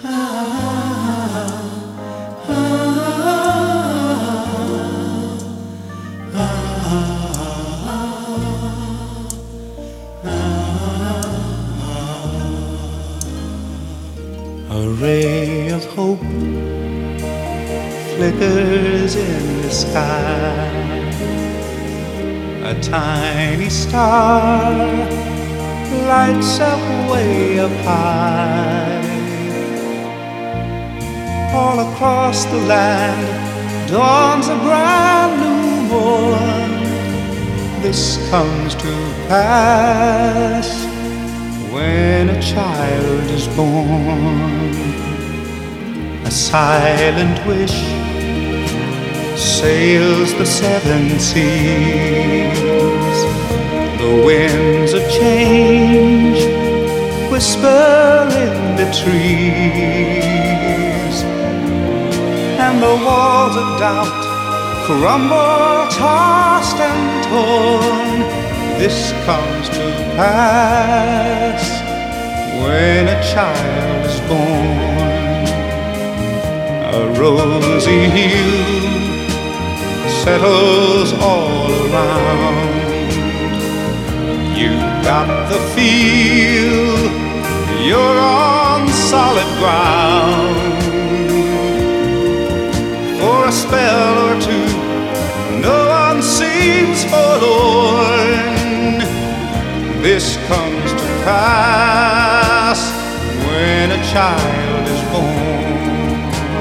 A ray of hope flickers in the sky. A tiny star lights up way up high. All across the land dawns a brand new morn. This comes to pass when a child is born. A silent wish sails the seven seas. The winds of change whisper in the trees, and the walls of doubt crumble, tossed and torn. This comes to pass when a child is born. A rosy hue settles all around. You got the feel you're on solid ground. For a spell or two, no one seems forlorn. This comes to pass when a child is born.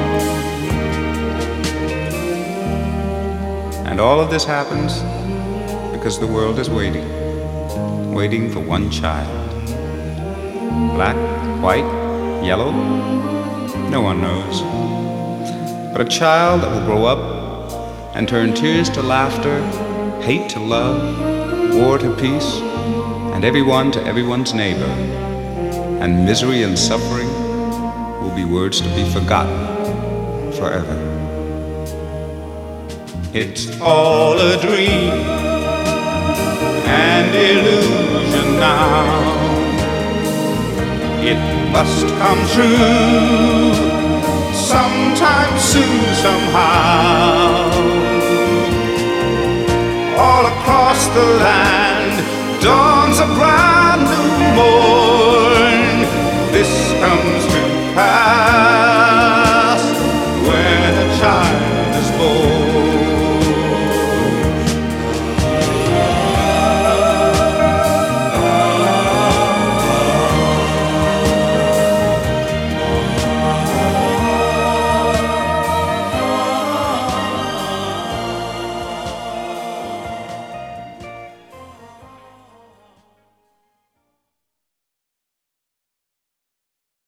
And all of this happens because the world is waiting for one child. Black, white, yellow, no one knows. But a child that will grow up and turn tears to laughter, hate to love, war to peace, and everyone to everyone's neighbor. And misery and suffering will be words to be forgotten forever. It's all a dream and illusion now. It must come true sometime soon, somehow. All across the land dawns a brand new morn.